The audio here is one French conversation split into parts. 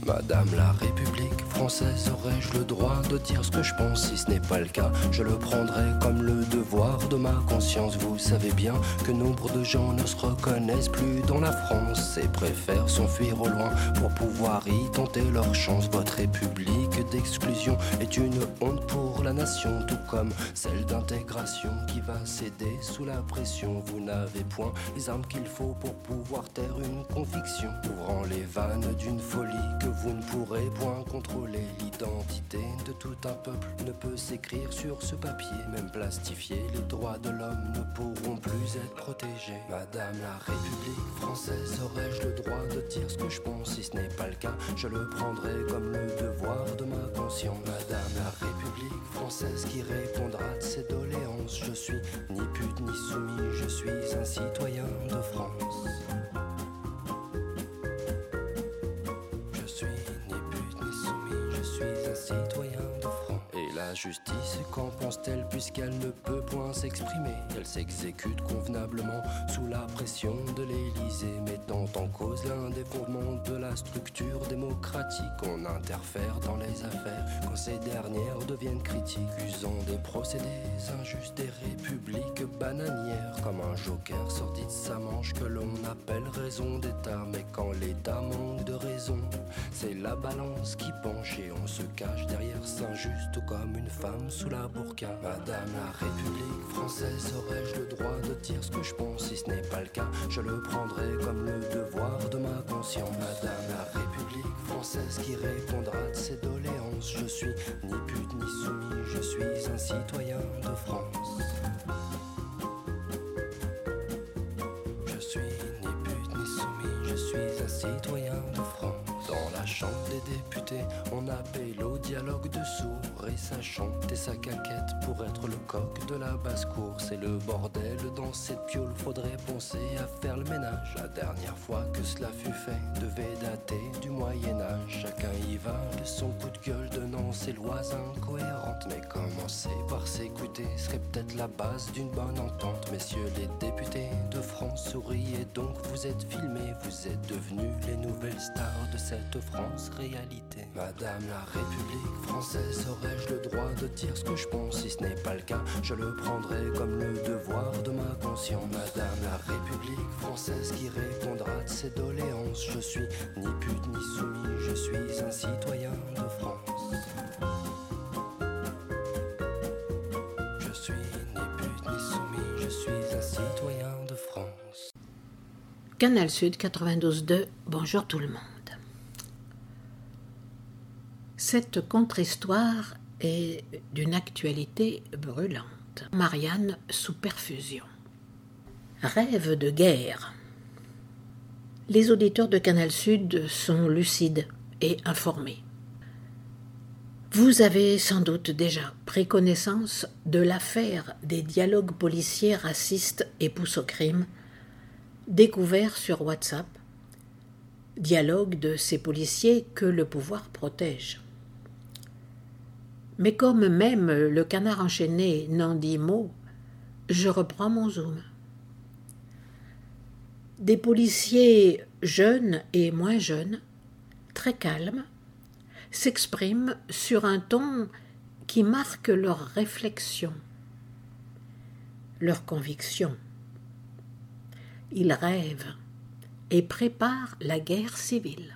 Madame la République française, aurais-je le droit de dire ce que je pense? Si ce n'est pas le cas, je le prendrai comme le devoir de ma conscience. Vous savez bien que nombre de gens ne se reconnaissent plus dans la France et préfèrent s'enfuir au loin pour pouvoir y tenter leur chance. Votre République d'exclusion est une honte pour la nation, tout comme celle d'intégration qui va céder sous la pression. Vous n'avez point les armes qu'il faut pour pouvoir taire une conviction, ouvrant les vannes d'une folie que vous ne pourrez point contrôler. L'identité de tout un peuple ne peut s'écrire sur ce papier, même plastifié, les droits de l'homme ne pourront plus être protégés. Madame la République française, aurais-je le droit de dire ce que je pense? Si ce n'est pas le cas, je le prendrai comme le devoir de ma conscience. Madame la République française qui répondra de ses doléances, je suis ni pute ni soumis, je suis un citoyen de France. Je suis ni pute ni soumis, je suis un citoyen de France. Et la justice, qu'en pense-t-elle puisqu'elle ne peut point s'exprimer? Elle s'exécute convenablement sous la pression de l'Élysée, mettant en cause l'un des fondements de la structure démocratique. On interfère dans les affaires quand ces dernières deviennent critiques, usant des procédés injustes, des républiques bananières, comme un joker sorti de sa manche que l'on appelle raison d'État. Mais quand l'État manque de raison, c'est la balance qui penche et on se cache derrière Saint-Just comme une femme sous la burqa. Madame la République française, aurais-je le droit de dire ce que je pense? Si ce n'est pas le cas, je le prendrai comme le devoir de ma conscience. Madame la République française qui répondra de ses doléances, je suis ni pute ni soumis, je suis un citoyen de France. Je suis ni pute ni soumis, je suis un citoyen de France. Dans la chambre des députés, on appelle au dialogue de sourds et ça chante et ça caquette pour être le coq de la basse-cour. C'est le bordel dans cette piole, faudrait penser à faire le ménage. La dernière fois que cela fut fait devait dater du Moyen-Âge. Chacun y va de son coup de gueule, donnant ses lois incohérentes. Mais commencer par s'écouter serait peut-être la base d'une bonne entente. Messieurs les députés de France, souriez donc, vous êtes filmés, vous êtes devenus les nouvelles stars de cette France réalité. Madame la République française, aurais-je le droit de dire ce que je pense? Si ce n'est pas le cas, je le prendrai comme le devoir de ma conscience. Madame la République française qui répondra de ses doléances, je suis ni pute ni soumis, je suis un citoyen de France. Je suis ni pute ni soumis, je suis un citoyen de France. Canal Sud 92.2, bonjour tout le monde. Cette contre-histoire est d'une actualité brûlante. Marianne sous perfusion. Rêve de guerre. Les auditeurs de Canal Sud sont lucides et informés. Vous avez sans doute déjà pris connaissance de l'affaire des dialogues policiers racistes et poussent au crime, découverts sur WhatsApp, dialogue de ces policiers que le pouvoir protège. Mais comme même le canard enchaîné n'en dit mot, je reprends mon zoom. Des policiers jeunes et moins jeunes, très calmes, s'expriment sur un ton qui marque leur réflexion, leur conviction. Ils rêvent et préparent la guerre civile.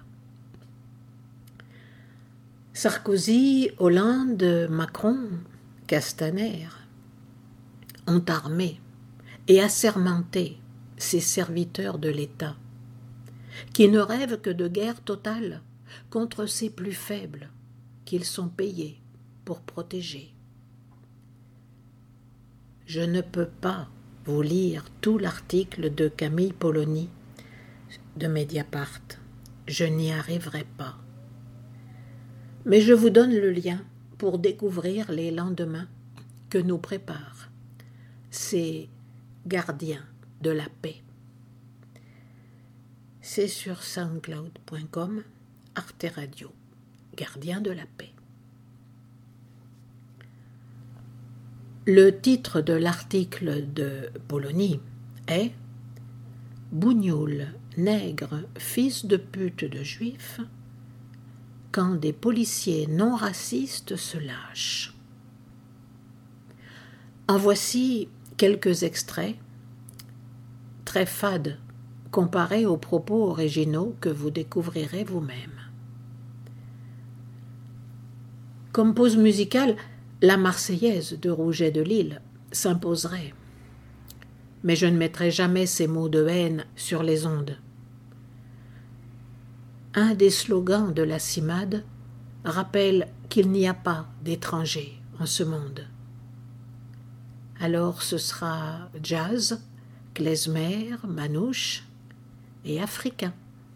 Sarkozy, Hollande, Macron, Castaner ont armé et assermenté ces serviteurs de l'État, qui ne rêvent que de guerre totale contre ces plus faibles qu'ils sont payés pour protéger. Je ne peux pas vous lire tout l'article de Camille Polony de Mediapart. Je n'y arriverai pas. Mais je vous donne le lien pour découvrir les lendemains que nous préparent ces gardiens de la paix. C'est sur soundcloud.com, Arte Radio, gardiens de la paix. Le titre de l'article de Polony est « Bougnoul, nègre, fils de pute de juif, quand des policiers non racistes se lâchent. En voici quelques extraits, très fades comparés aux propos originaux que vous découvrirez vous-même. Comme pause musicale, la Marseillaise de Rouget de Lille s'imposerait. Mais je ne mettrai jamais ces mots de haine sur les ondes. Un des slogans de la CIMAD rappelle qu'il n'y a pas d'étrangers en ce monde. Alors ce sera jazz, klezmer, manouche et africain.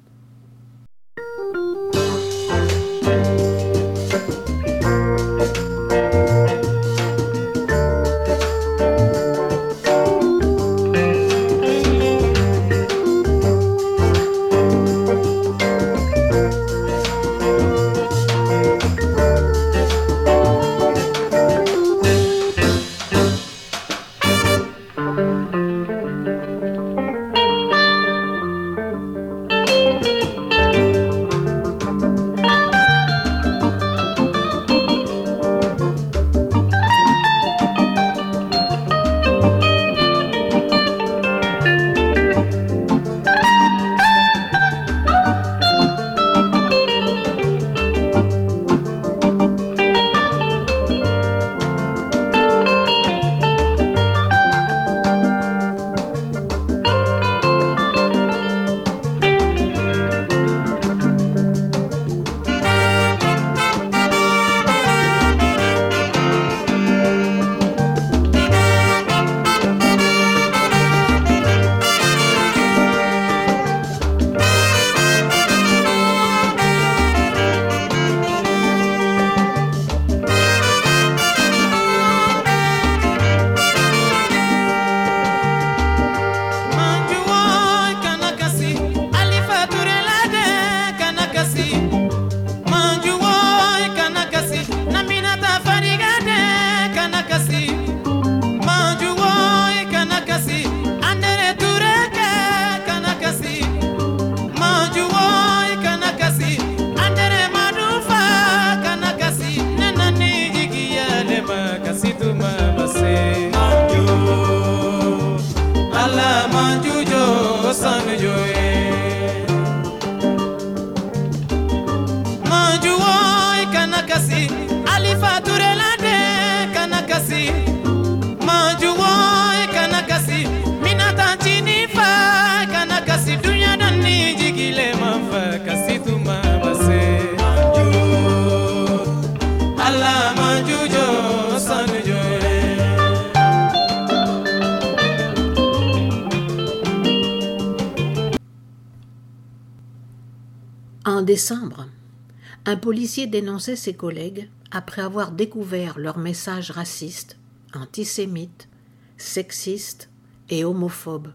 En décembre, un policier dénonçait ses collègues après avoir découvert leurs messages racistes, antisémites, sexistes et homophobes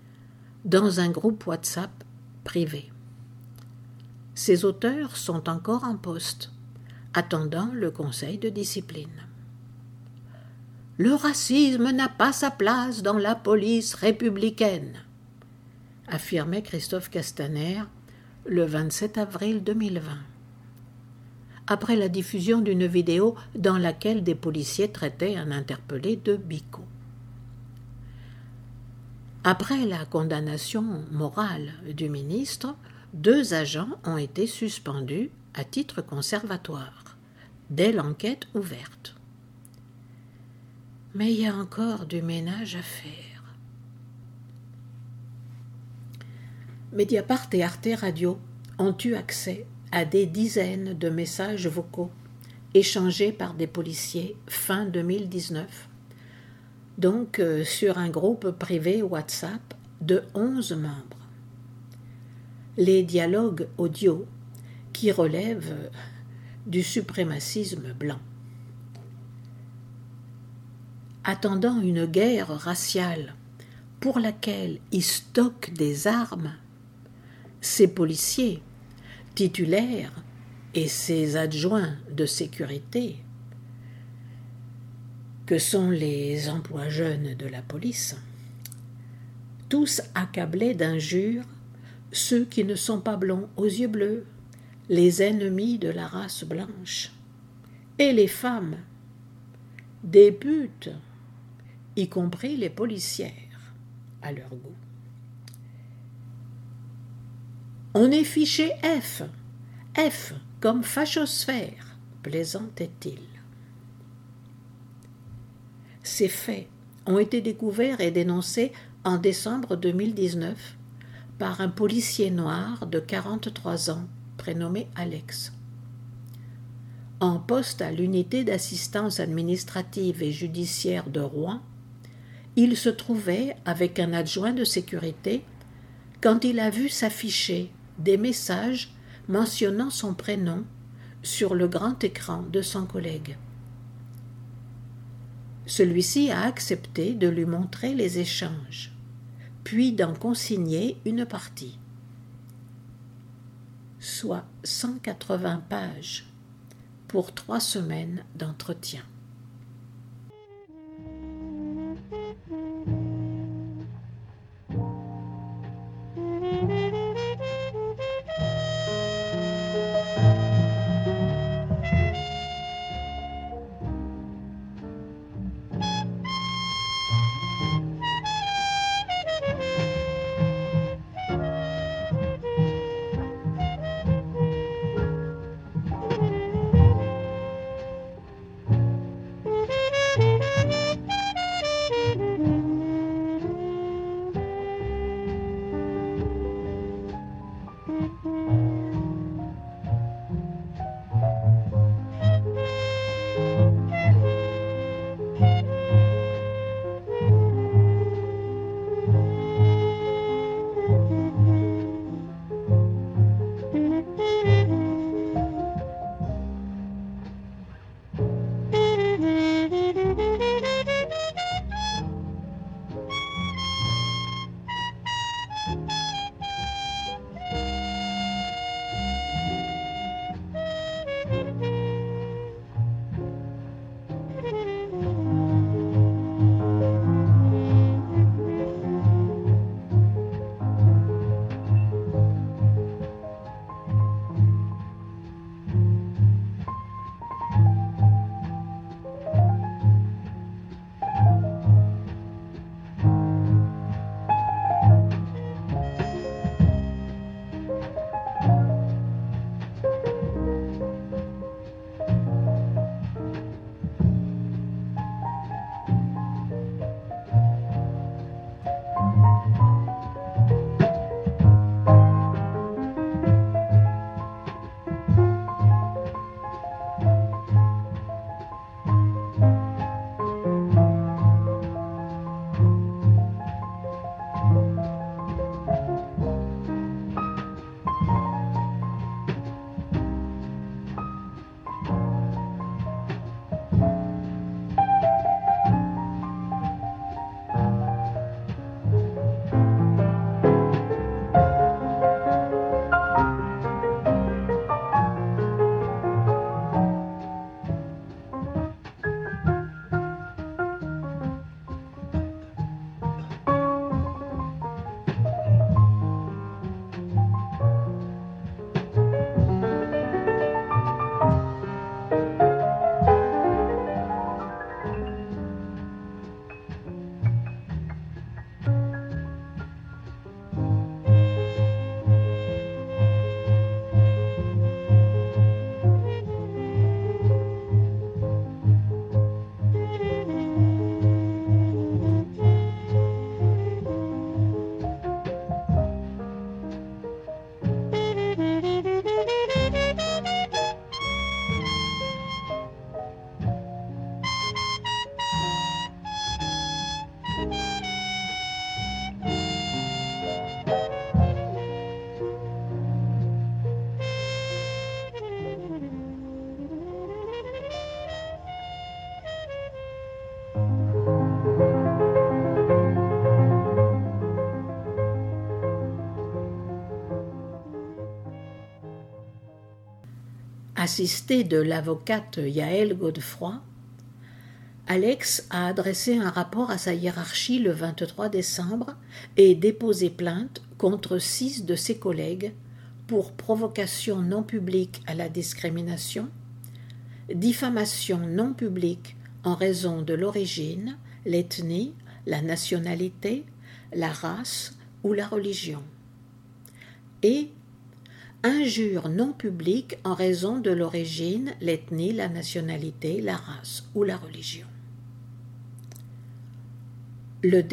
dans un groupe WhatsApp privé. Ces auteurs sont encore en poste, attendant le conseil de discipline. Le racisme n'a pas sa place dans la police républicaine, affirmait Christophe Castaner le 27 avril 2020, après la diffusion d'une vidéo dans laquelle des policiers traitaient un interpellé de bico. Après la condamnation morale du ministre, 2 agents ont été suspendus à titre conservatoire, dès l'enquête ouverte. Mais il y a encore du ménage à faire. Mediapart et Arte Radio ont eu accès à des dizaines de messages vocaux échangés par des policiers fin 2019, donc sur un groupe privé WhatsApp de 11 membres. Les dialogues audio qui relèvent du suprémacisme blanc. Attendant une guerre raciale pour laquelle ils stockent des armes, ces policiers titulaires et ces adjoints de sécurité, que sont les emplois jeunes de la police, tous accablés d'injures, ceux qui ne sont pas blonds aux yeux bleus, les ennemis de la race blanche, et les femmes, des putes, y compris les policières, à leur goût. On est fiché F, F comme fachosphère, plaisantait-il. Ces faits ont été découverts et dénoncés en décembre 2019 par un policier noir de 43 ans prénommé Alex. En poste à l'unité d'assistance administrative et judiciaire de Rouen, il se trouvait avec un adjoint de sécurité quand il a vu s'afficher des messages mentionnant son prénom sur le grand écran de son collègue. Celui-ci a accepté de lui montrer les échanges, puis d'en consigner une partie, soit 180 pages pour 3 semaines d'entretien. Assisté de l'avocate Yaël Godefroy, Alex a adressé un rapport à sa hiérarchie le 23 décembre et déposé plainte contre 6 de ses collègues pour provocation non publique à la discrimination, diffamation non publique en raison de l'origine, l'ethnie, la nationalité, la race ou la religion, et injure non publique en raison de l'origine, l'ethnie, la nationalité, la race ou la religion. Le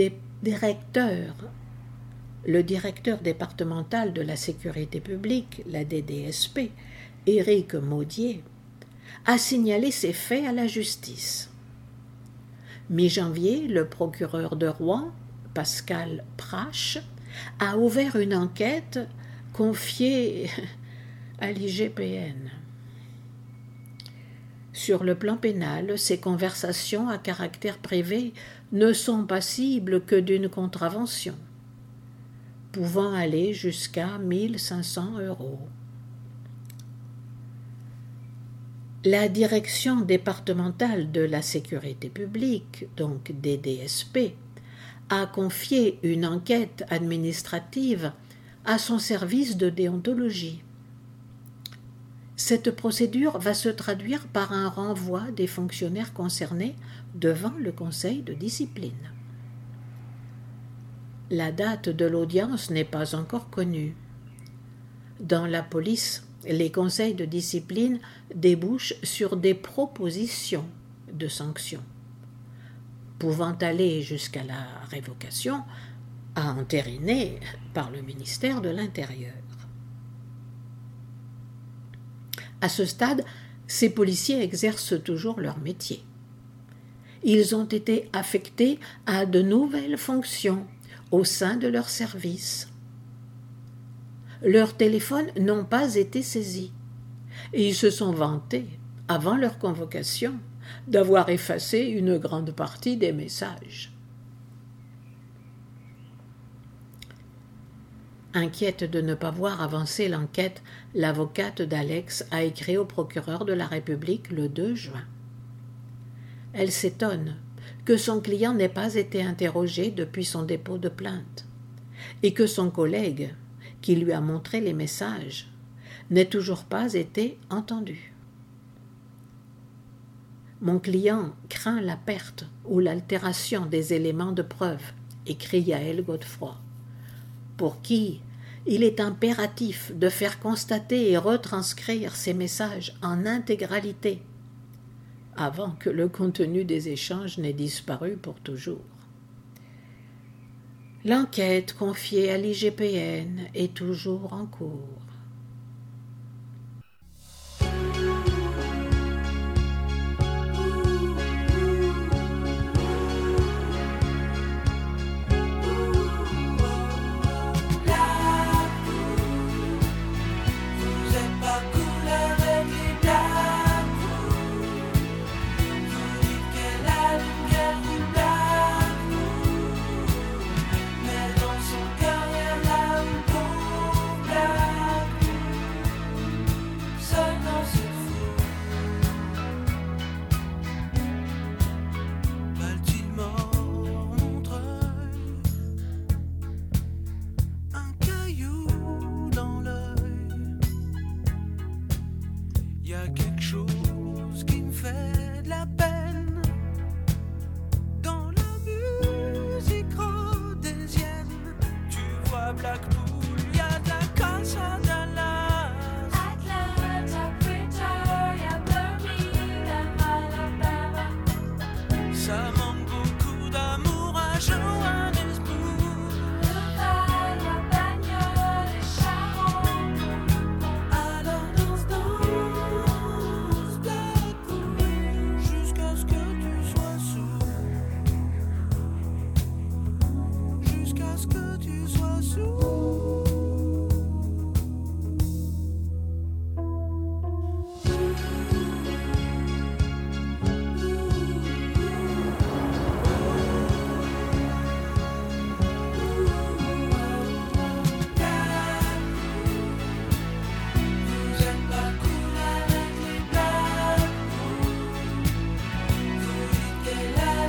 directeur départemental de la sécurité publique, la DDSP, Éric Maudier, a signalé ces faits à la justice. Mi-janvier, le procureur de Rouen, Pascal Prache, a ouvert une enquête confiée à l'IGPN. Sur le plan pénal, ces conversations à caractère privé ne sont passibles que d'une contravention, pouvant aller jusqu'à 1 500 €. La direction départementale de la sécurité publique, donc DDSP, a confié une enquête administrative à son service de déontologie. Cette procédure va se traduire par un renvoi des fonctionnaires concernés devant le conseil de discipline. La date de l'audience n'est pas encore connue. Dans la police, les conseils de discipline débouchent sur des propositions de sanctions, pouvant aller jusqu'à la révocation, à entériner par le ministère de l'Intérieur. À ce stade, ces policiers exercent toujours leur métier. Ils ont été affectés à de nouvelles fonctions au sein de leur service. Leurs téléphones n'ont pas été saisis et ils se sont vantés, avant leur convocation, d'avoir effacé une grande partie des messages. Inquiète de ne pas voir avancer l'enquête, l'avocate d'Alex a écrit au procureur de la République le 2 juin. Elle s'étonne que son client n'ait pas été interrogé depuis son dépôt de plainte et que son collègue, qui lui a montré les messages, n'ait toujours pas été entendu. Mon client craint la perte ou l'altération des éléments de preuve, écrit Yaël Godefroy, pour qui il est impératif de faire constater et retranscrire ces messages en intégralité avant que le contenu des échanges n'ait disparu pour toujours. L'enquête confiée à l'IGPN est toujours en cours.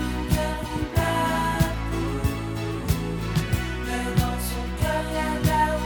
Là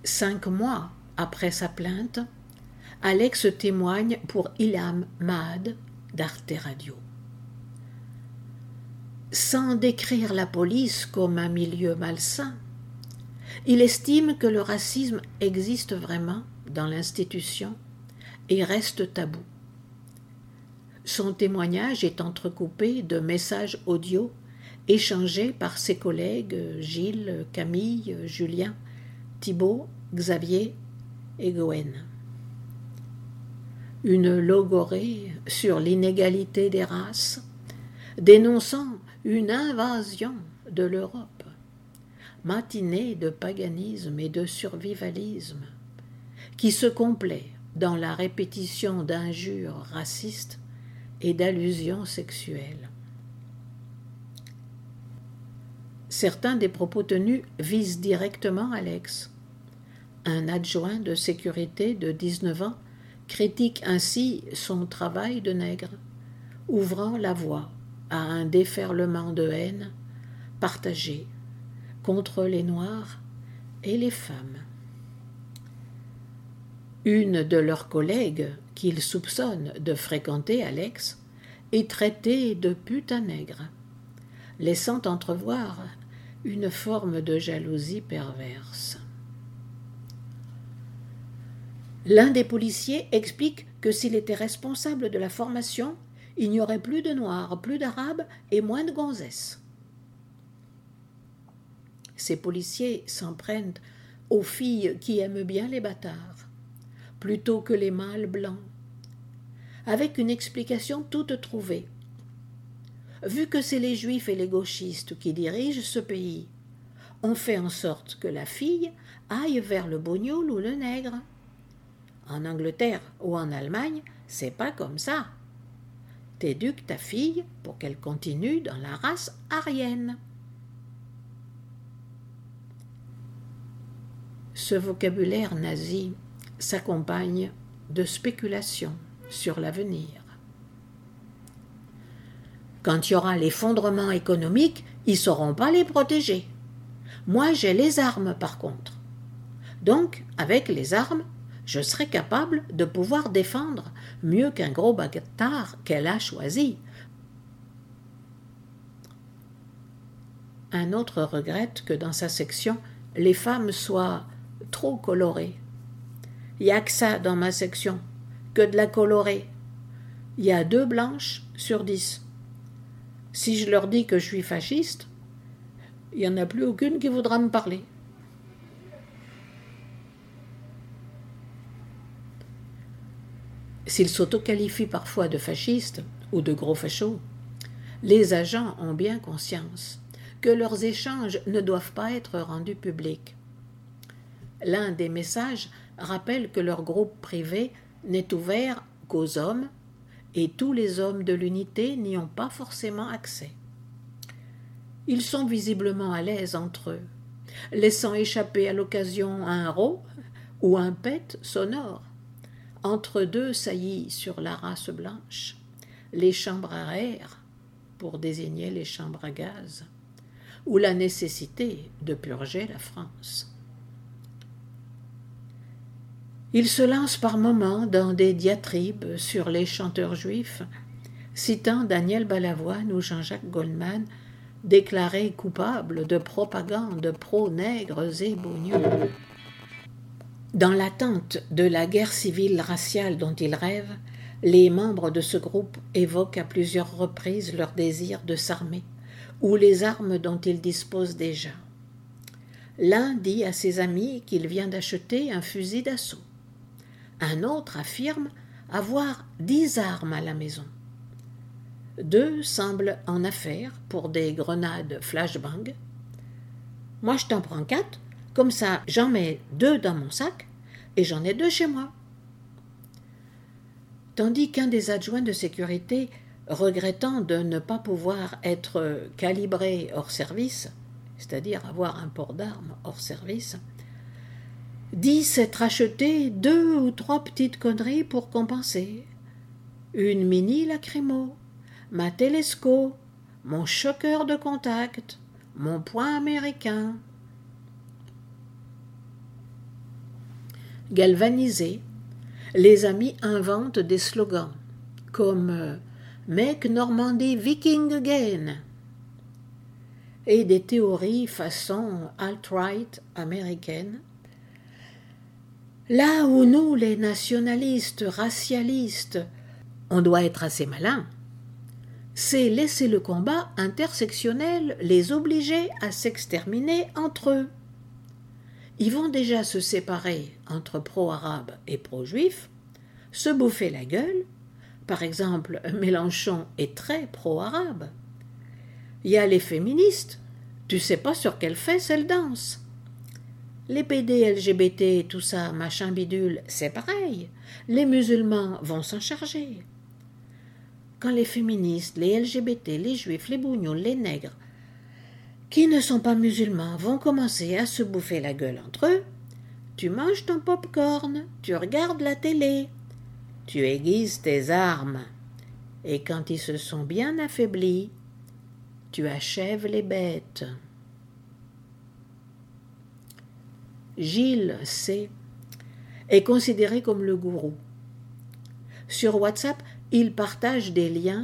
5 mois après sa plainte, Alex témoigne pour Ilham Mahad d'Arte Radio. Sans décrire la police comme un milieu malsain, il estime que le racisme existe vraiment dans l'institution et reste tabou. Son témoignage est entrecoupé de messages audio échangés par ses collègues Gilles, Camille, Julien, Thibault, Xavier et Gwen. Une logorée sur l'inégalité des races, dénonçant une invasion de l'Europe, matinée de paganisme et de survivalisme, qui se complaît dans la répétition d'injures racistes et d'allusions sexuelles. Certains des propos tenus visent directement Alex. Un adjoint de sécurité de 19 ans critique ainsi son travail de nègre, ouvrant la voie à un déferlement de haine partagé contre les Noirs et les femmes. Une de leurs collègues, qu'il soupçonne de fréquenter Alex, est traitée de pute à nègre, laissant entrevoir une forme de jalousie perverse. L'un des policiers explique que s'il était responsable de la formation, il n'y aurait plus de Noirs, plus d'Arabes et moins de gonzesses. Ces policiers s'en prennent aux filles qui aiment bien les bâtards, plutôt que les mâles blancs, avec une explication toute trouvée. Vu que c'est les juifs et les gauchistes qui dirigent ce pays, on fait en sorte que la fille aille vers le bougnoul ou le nègre. En Angleterre ou en Allemagne, c'est pas comme ça. T'éduques ta fille pour qu'elle continue dans la race aryenne. Ce vocabulaire nazi s'accompagne de spéculations sur l'avenir. Quand il y aura l'effondrement économique, ils ne sauront pas les protéger. Moi, j'ai les armes par contre. Donc, avec les armes, je serai capable de pouvoir défendre mieux qu'un gros bâtard qu'elle a choisi. Un autre regrette que dans sa section, les femmes soient trop colorées. Il n'y a que ça dans ma section, que de la colorée. Il y a 2 blanches sur 10. Si je leur dis que je suis fasciste, il n'y en a plus aucune qui voudra me parler. S'ils s'autoqualifient parfois de fascistes ou de gros fachos, les agents ont bien conscience que leurs échanges ne doivent pas être rendus publics. L'un des messages rappelle que leur groupe privé n'est ouvert qu'aux hommes et tous les hommes de l'unité n'y ont pas forcément accès. Ils sont visiblement à l'aise entre eux, laissant échapper à l'occasion un rot ou un pet sonore. Entre 2 saillies sur la race blanche, les chambres à air, pour désigner les chambres à gaz, ou la nécessité de purger la France. Il se lance par moments dans des diatribes sur les chanteurs juifs, citant Daniel Balavoine ou Jean-Jacques Goldman, déclarés coupables de propagande pro-nègres et bougnols. Dans l'attente de la guerre civile raciale dont ils rêvent, les membres de ce groupe évoquent à plusieurs reprises leur désir de s'armer ou les armes dont ils disposent déjà. L'un dit à ses amis qu'il vient d'acheter un fusil d'assaut. Un autre affirme avoir 10 armes à la maison. 2 semblent en affaire pour des grenades flashbang. Moi, je t'en prends 4, comme ça j'en mets 2 dans mon sac et j'en ai 2 chez moi. Tandis qu'un des adjoints de sécurité, regrettant de ne pas pouvoir être calibré hors service, c'est-à-dire avoir un port d'armes hors service, dit s'être acheté 2 ou 3 petites conneries pour compenser. Une mini lacrymo, ma télesco, mon choqueur de contact, mon poing américain. Galvanisés, les amis inventent des slogans comme Make Normandie Viking Again et des théories façon alt-right américaine. Là où nous, les nationalistes, racialistes, on doit être assez malin, c'est laisser le combat intersectionnel les obliger à s'exterminer entre eux. Ils vont déjà se séparer entre pro-arabes et pro-juifs, se bouffer la gueule. Par exemple, Mélenchon est très pro-arabe. Il y a les féministes, tu sais pas sur quelle fesse elles dansent. Les PD, LGBT, tout ça, machin bidule, c'est pareil. Les musulmans vont s'en charger. Quand les féministes, les LGBT, les juifs, les bougnoules, les nègres, qui ne sont pas musulmans, vont commencer à se bouffer la gueule entre eux, tu manges ton pop-corn, tu regardes la télé, tu aiguises tes armes, et quand ils se sont bien affaiblis, tu achèves les bêtes. Gilles C. est considéré comme le gourou. Sur WhatsApp, il partage des liens,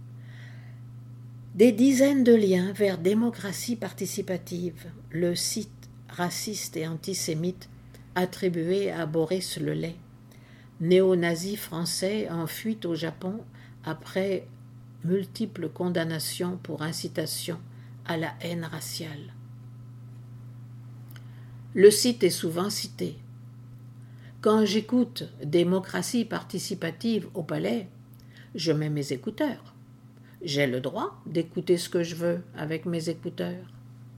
des dizaines de liens vers Démocratie participative, le site raciste et antisémite attribué à Boris Lelay, néo-nazi français en fuite au Japon après multiples condamnations pour incitation à la haine raciale. Le site est souvent cité. Quand j'écoute Démocratie participative au Palais, je mets mes écouteurs. J'ai le droit d'écouter ce que je veux avec mes écouteurs.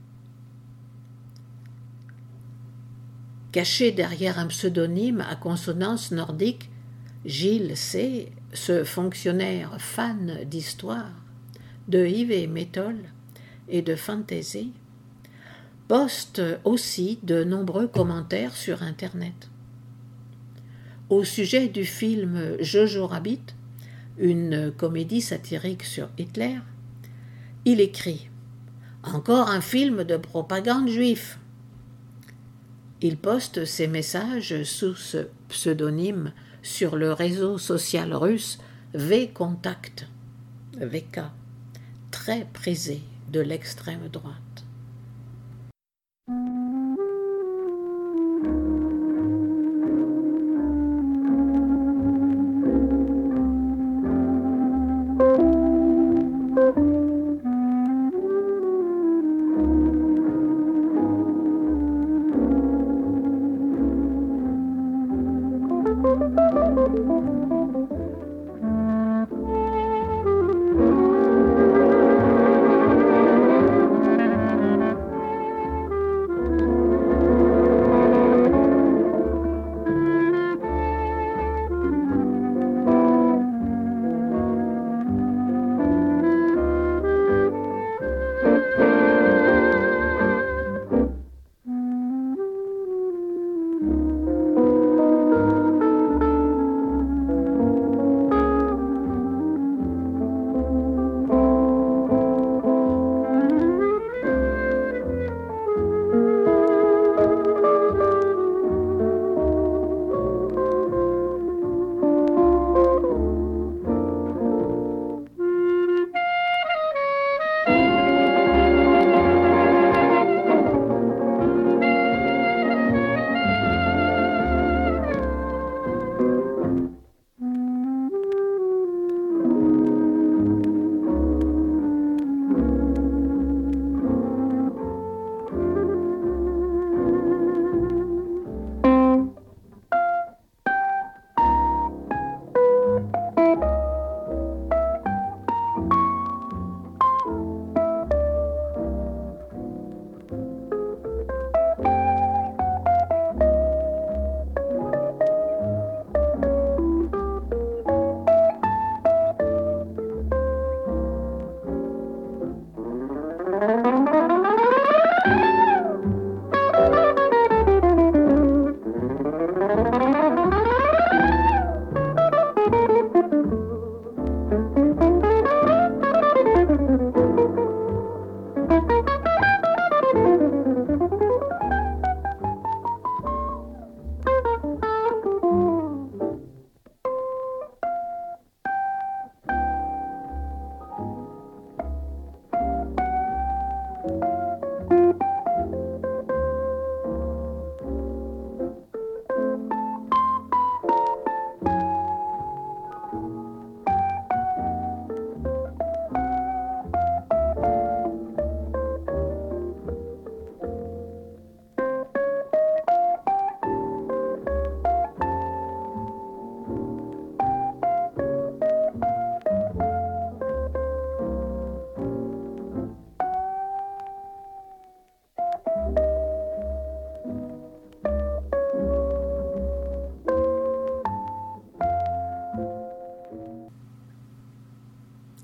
Caché derrière un pseudonyme à consonance nordique, Gilles C., ce fonctionnaire fan d'histoire, de heavy metal et de fantasy, poste aussi de nombreux commentaires sur Internet. Au sujet du film Jojo Rabbit, une comédie satirique sur Hitler, il écrit « Encore un film de propagande juif ». Il poste ses messages sous ce pseudonyme sur le réseau social russe V-Contact, VK, très prisé de l'extrême droite.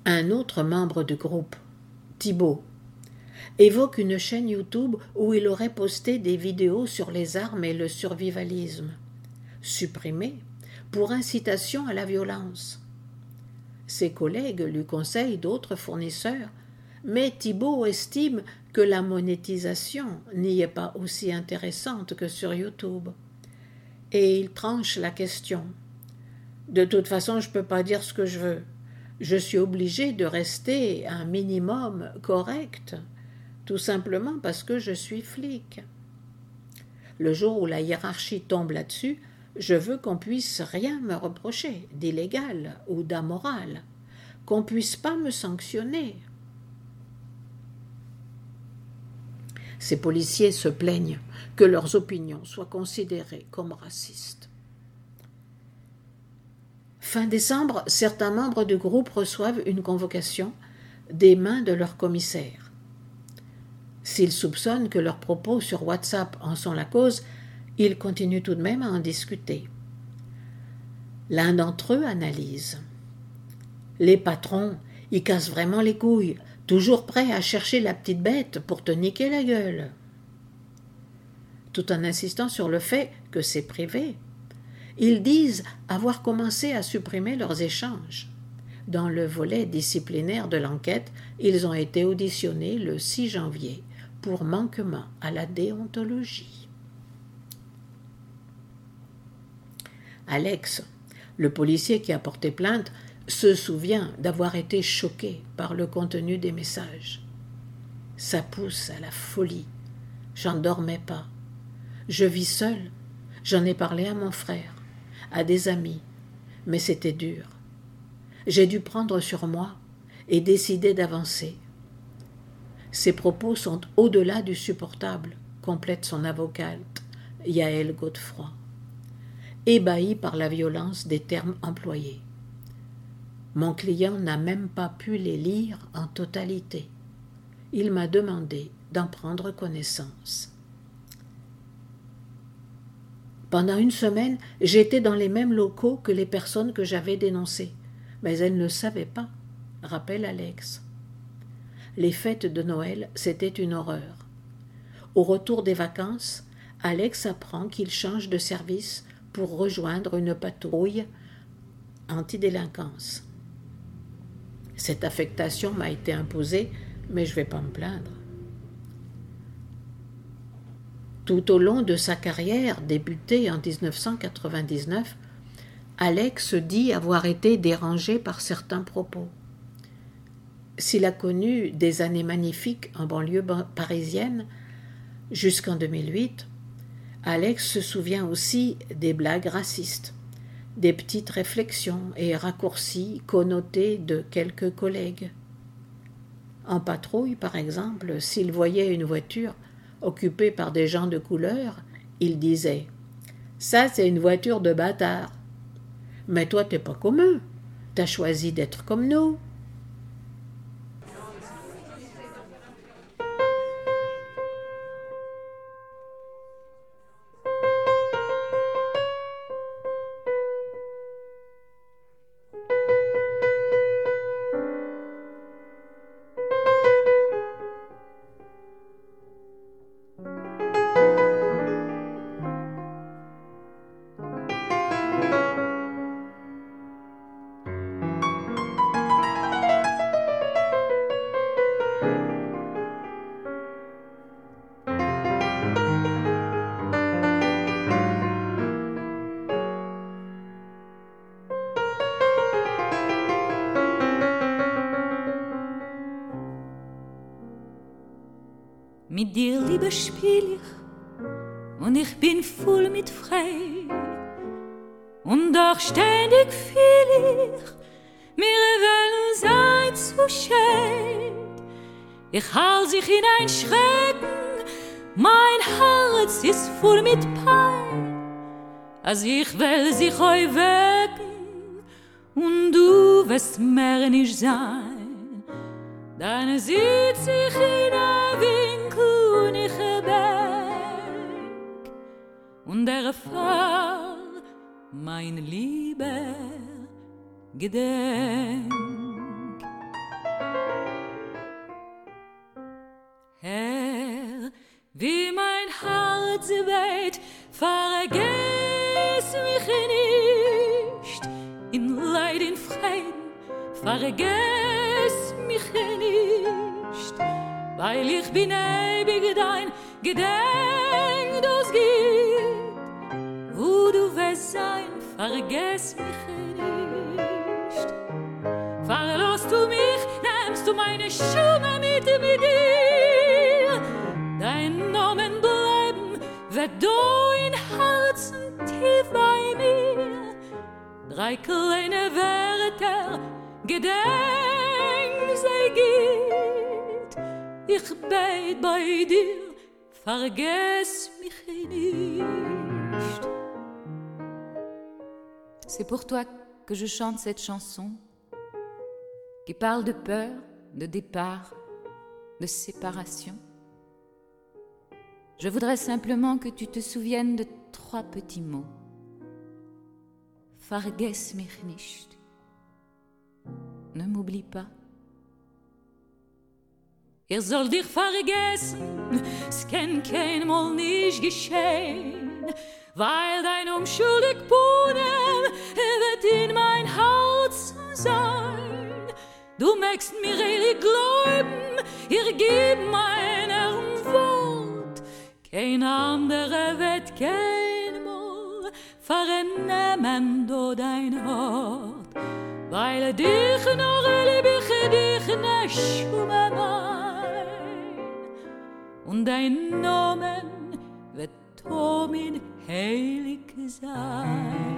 Un autre membre du groupe, Thibault, évoque une chaîne YouTube où il aurait posté des vidéos sur les armes et le survivalisme, supprimées pour incitation à la violence. Ses collègues lui conseillent d'autres fournisseurs, mais Thibault estime que la monétisation n'y est pas aussi intéressante que sur YouTube. Et il tranche la question. De toute façon, je ne peux pas dire ce que je veux. Je suis obligé de rester un minimum correct, tout simplement parce que je suis flic. Le jour où la hiérarchie tombe là-dessus, je veux qu'on puisse rien me reprocher d'illégal ou d'amoral, qu'on puisse pas me sanctionner. Ces policiers se plaignent que leurs opinions soient considérées comme racistes. Fin décembre, certains membres du groupe reçoivent une convocation des mains de leur commissaire. S'ils soupçonnent que leurs propos sur WhatsApp en sont la cause, ils continuent tout de même à en discuter. L'un d'entre eux analyse. Les patrons, ils cassent vraiment les couilles, toujours prêts à chercher la petite bête pour te niquer la gueule. Tout en insistant sur le fait que c'est privé, ils disent avoir commencé à supprimer leurs échanges. Dans le volet disciplinaire de l'enquête, ils ont été auditionnés le 6 janvier pour manquement à la déontologie. Alex, le policier qui a porté plainte, se souvient d'avoir été choqué par le contenu des messages. Ça pousse à la folie. J'en dormais pas. Je vis seul. J'en ai parlé à mon frère, à des amis, mais c'était dur. J'ai dû prendre sur moi et décider d'avancer. Ces propos sont au-delà du supportable, complète son avocate, Yael Godefroy, ébahi par la violence des termes employés. Mon client n'a même pas pu les lire en totalité. Il m'a demandé d'en prendre connaissance. Pendant une semaine, j'étais dans les mêmes locaux que les personnes que j'avais dénoncées, mais elles ne savaient pas, rappelle Alex. Les fêtes de Noël, c'était une horreur. Au retour des vacances, Alex apprend qu'il change de service pour rejoindre une patrouille antidélinquance. Cette affectation m'a été imposée, mais je ne vais pas me plaindre. Tout au long de sa carrière, débutée en 1999, Alex dit avoir été dérangé par certains propos. S'il a connu des années magnifiques en banlieue parisienne, jusqu'en 2008, Alex se souvient aussi des blagues racistes, des petites réflexions et raccourcis connotés de quelques collègues. En patrouille, par exemple, s'il voyait une voiture occupée par des gens de couleur, il disait « Ça, c'est une voiture de bâtard. Mais toi, t'es pas comme eux. T'as choisi d'être comme nous. » Mit dir, Liebe, spiel ich, und ich bin voll mit frei. Und doch ständig fühl ich, wir wollen sein zu schön. Ich halte sich in ein Schrecken, mein Herz ist voll mit Pein. Als ich will sich euch wecken, und du wirst mehr nicht sein. Dann sieht sich in ein Winkel und ich Berg. Und der Fall, mein lieber Gedenk. weit, vergess mich nicht. In Leid, in Frieden, vergess mich nicht. Weil ich bin ewig dein Gedenk, das gibt. Wo du wirst sein, vergess mich nicht. Verlässt du mich, nimmst du meine Schuhe mit dir. Dein Namen bleiben, wird du in Herzen tief bei mir. 3 kleine Wörter, Gedenk sei geht. Ich bete bei dir, vergess mich nicht. C'est pour toi que je chante cette chanson qui parle de peur, de départ, de séparation. Je voudrais simplement que tu te souviennes de 3 petits mots. Vergess mich nicht. Ne m'oublie pas. Soll dich vergessen, es kann keinmal nicht geschehen, weil dein unschuldig Puhnen wird in mein Herz sein. Du möchtest mir ehrlich glauben, ich geb meiner Wort, kein anderer wird keinmal vernehmen do dein Hort, weil dich noch lieb ich dich nicht mein. Und dein Namen wird Tomin heilig sein.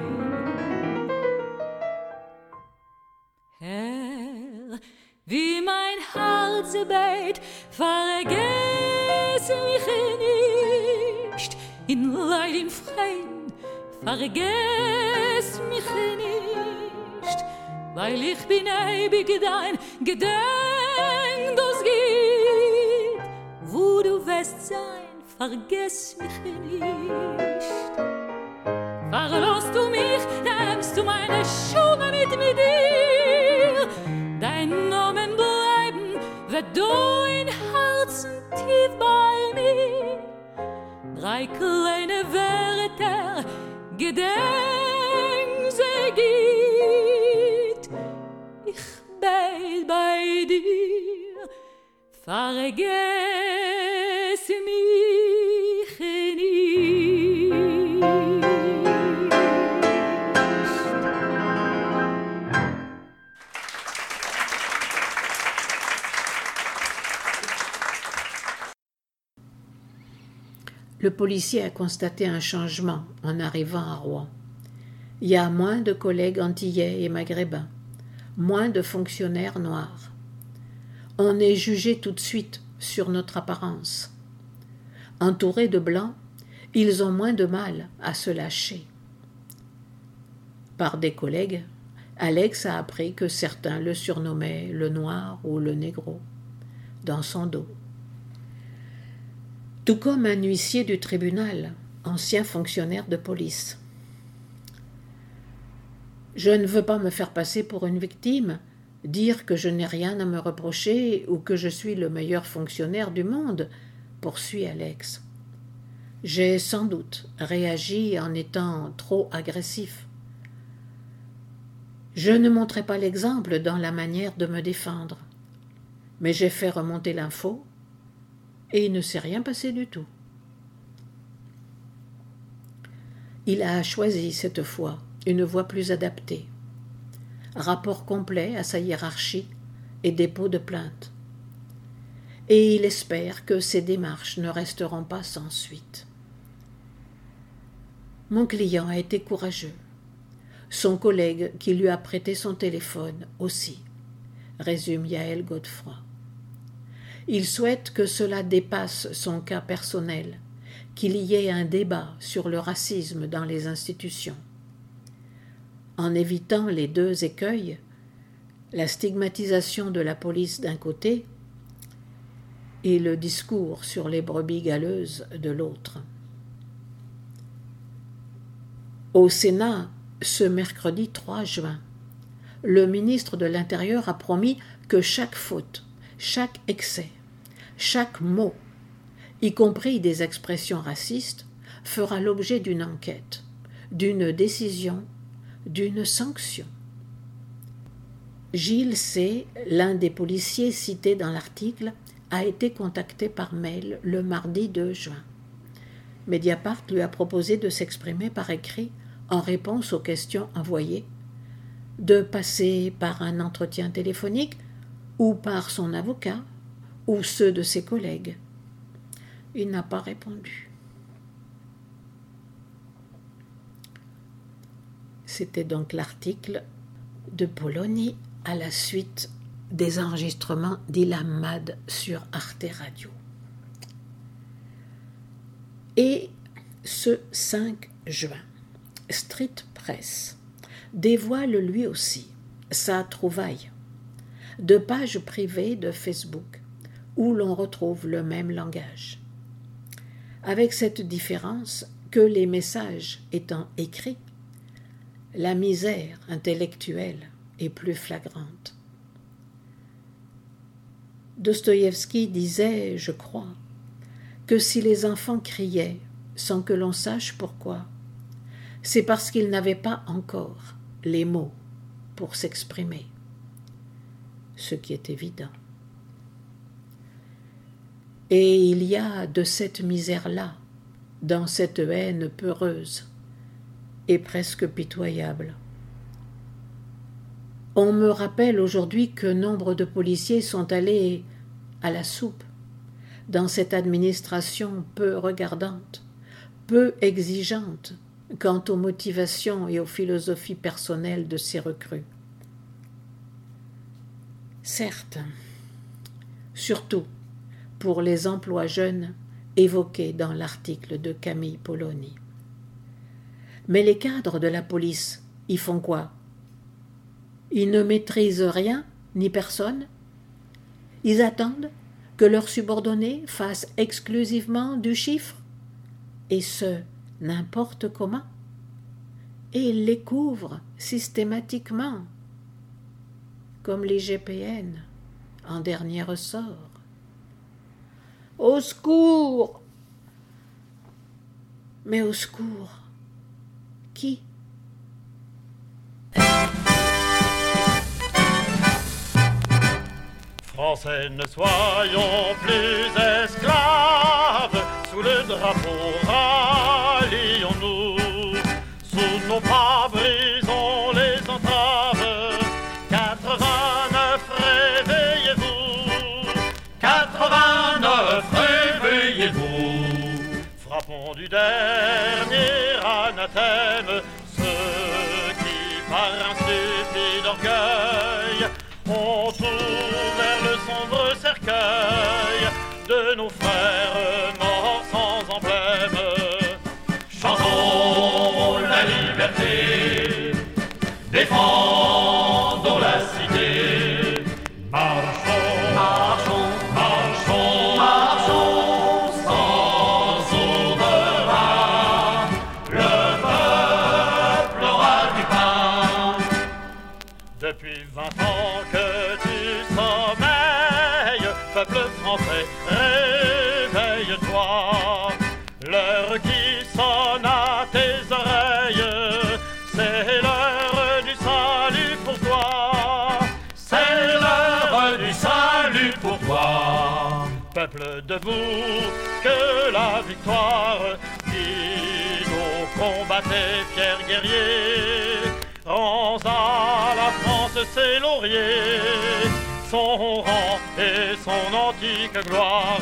Herr, wie mein Herz beit, vergess mich nicht. In Leid, in Frieden, vergess mich nicht. Weil ich bin ewig dein Gedenk, das gibt. Wo du wirst sein, vergess mich nicht. Verlässt du mich, nimmst du meine Schuhe mit dir. Dein Namen bleiben, wird du in Herzen tief bei mir. 3 kleine Wörter, Gedenk sei geht. Ich bete bei dir, vergess mich nicht. Le policier a constaté un changement en arrivant à Rouen. Il y a moins de collègues antillais et maghrébins, moins de fonctionnaires noirs. On est jugé tout de suite sur notre apparence. Entourés de blancs, ils ont moins de mal à se lâcher. Par des collègues, Alex a appris que certains le surnommaient le noir ou le négro, dans son dos. Tout comme un huissier du tribunal, ancien fonctionnaire de police. Je ne veux pas me faire passer pour une victime, dire que je n'ai rien à me reprocher ou que je suis le meilleur fonctionnaire du monde, poursuit Alex. J'ai sans doute réagi en étant trop agressif. Je ne montrais pas l'exemple dans la manière de me défendre, mais j'ai fait remonter l'info et il ne s'est rien passé du tout. Il a choisi cette fois une voie plus adaptée. Rapport complet à sa hiérarchie et dépôt de plainte. Et il espère que ces démarches ne resteront pas sans suite. Mon client a été courageux. Son collègue qui lui a prêté son téléphone aussi, résume Yael Godefroy. Il souhaite que cela dépasse son cas personnel, qu'il y ait un débat sur le racisme dans les institutions. En évitant les 2 écueils, la stigmatisation de la police d'un côté et le discours sur les brebis galeuses de l'autre. Au Sénat, ce mercredi 3 juin, le ministre de l'Intérieur a promis que chaque faute, chaque excès, chaque mot, y compris des expressions racistes, fera l'objet d'une enquête, d'une décision, d'une sanction. Gilles C., l'un des policiers cités dans l'article, a été contacté par mail le mardi 2 juin. Mediapart lui a proposé de s'exprimer par écrit en réponse aux questions envoyées, de passer par un entretien téléphonique ou par son avocat ou ceux de ses collègues. Il n'a pas répondu. C'était donc l'article de Poloni à la suite des enregistrements d'Ilham Mad sur Arte Radio. Et ce 5 juin, Street Press dévoile lui aussi sa trouvaille de pages privées de Facebook où l'on retrouve le même langage, avec cette différence que les messages étant écrits, la misère intellectuelle est plus flagrante. Dostoïevski disait, je crois, que si les enfants criaient sans que l'on sache pourquoi, c'est parce qu'ils n'avaient pas encore les mots pour s'exprimer, ce qui est évident. Et il y a de cette misère-là, dans cette haine peureuse et presque pitoyable. On me rappelle aujourd'hui que nombre de policiers sont allés à la soupe dans cette administration peu regardante, peu exigeante quant aux motivations et aux philosophies personnelles de ces recrues. Certes, surtout pour les emplois jeunes évoqués dans l'article de Camille Poloni. Mais les cadres de la police y font quoi? Ils ne maîtrisent rien ni personne? Ils attendent que leurs subordonnés fassent exclusivement du chiffre, et ce, n'importe comment, et ils les couvrent systématiquement, comme les GPN, en dernier ressort. Au secours! Mais au secours, qui? Français, ne soyons plus esclaves, sous le drapeau rallions-nous, sous nos pas brisons les entraves, 89 réveillez-vous, 89 réveillez-vous, frappons du dernier anathème, ceux qui par un stupide orgueil ont ouvert le sombre cercueil de nos frères morts sans emblème. Chantons la liberté, défendons la cité. Marchons, marchons, marchons, marchons sans souverain. Le peuple aura du pain. Depuis 20 ans que tu sommeilles, peuple français, réveille-toi. L'heure qui sonne à tes oreilles, c'est l'heure du salut pour toi. C'est l'heure du salut pour toi. Peuple debout, que la victoire guide au combat tes fiers guerriers. Rends à la France ses lauriers, son rang et son antique gloire.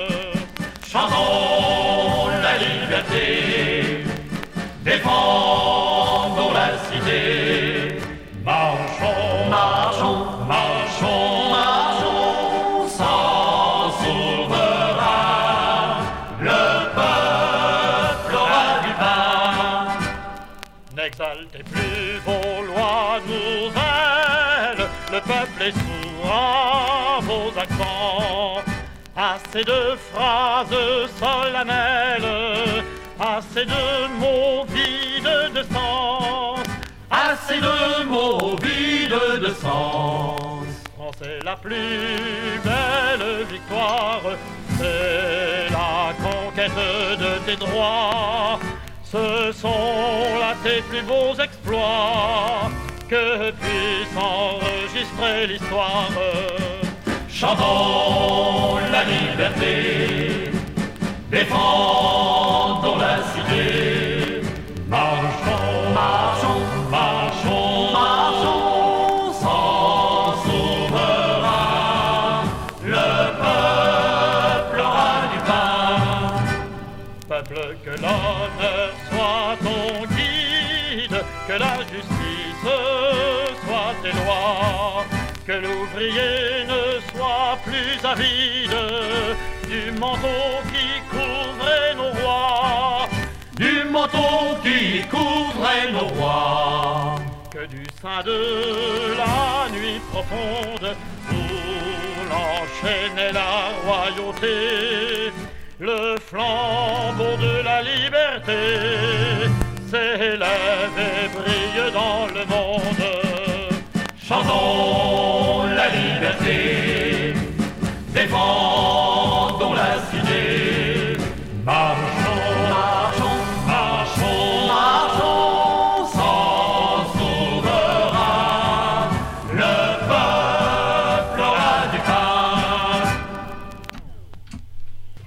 Chantons la liberté, défendons la cité. Marchons, marchons, marchons, marchons sans souverain. Le peuple aura du pain. N'exaltez plus vos lois nouvelles, le peuple est sourd à vos accents. Assez de phrases solennelles, assez de mots vides de sens, assez de mots vides de sens. C'est la plus belle victoire, c'est la conquête conquête de tes droits. Ce sont là tes plus beaux exploits que puisse enregistrer l'histoire. Chantons la liberté, défendons la cité. Marchons, Marchons, marchons, marchons sans souverain. Le peuple aura du pain. peuple, que l'honneur soit ton guide, que la justice soit tes lois, que l'ouvrier ne soit plus avide du manteau qui couvrait nos rois, du manteau qui couvrait nos rois. que du sein de la nuit profonde où l'enchaînait la royauté, le flambeau de la liberté s'élève et brille dans le monde. Chantons la liberté,